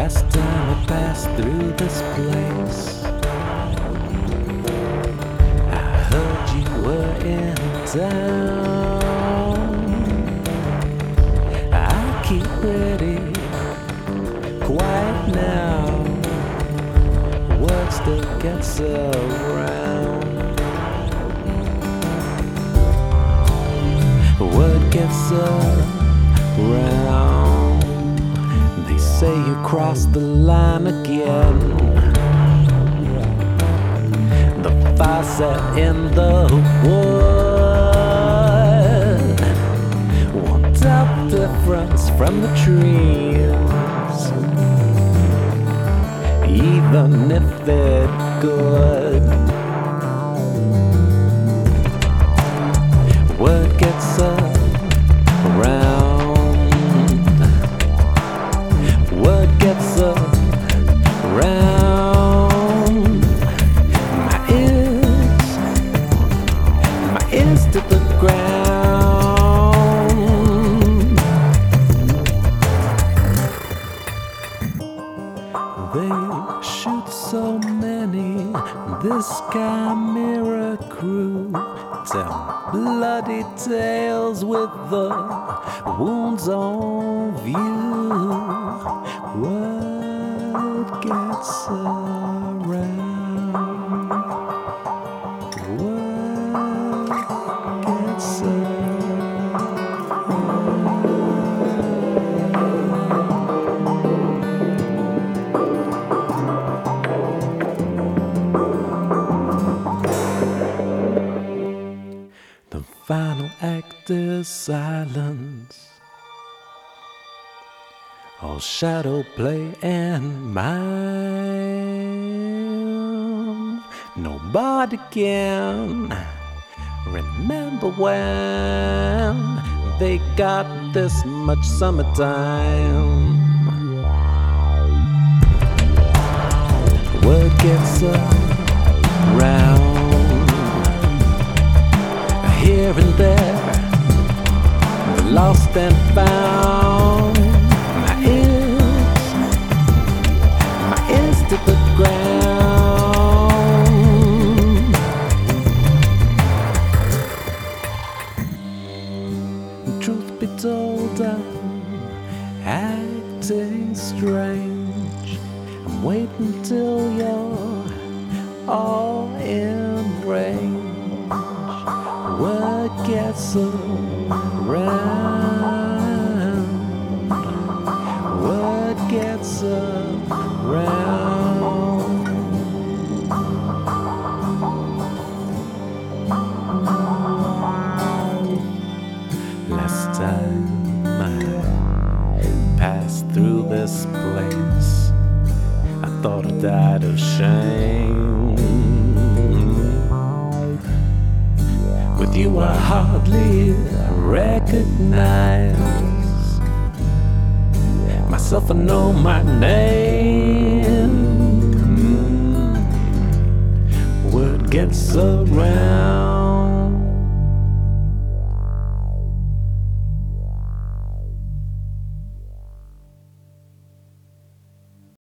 Last time I passed through this place, I heard you were in town. I keep pretty quiet now. Word still gets around. Word gets around. They say you crossed the line again. The fire set in the wood won't tell the difference from the trees, even if it could. Word gets around. Word gets around. My ears to the ground. They shoot so many, this chimera crew tell bloody tales with the wounds on view. Word gets around. Word gets The final act is silence, all shadow play and mime. Nobody can remember when they got this much summertime. Word gets around. Here and there, lost and found. My ears to the ground. Truth be told, I'm acting strange. I'm waiting till you're all in range. Word gets around. Word gets around. Last time I passed through this place, I thought I died of shame. With you I hardly recognize myself. I know my name.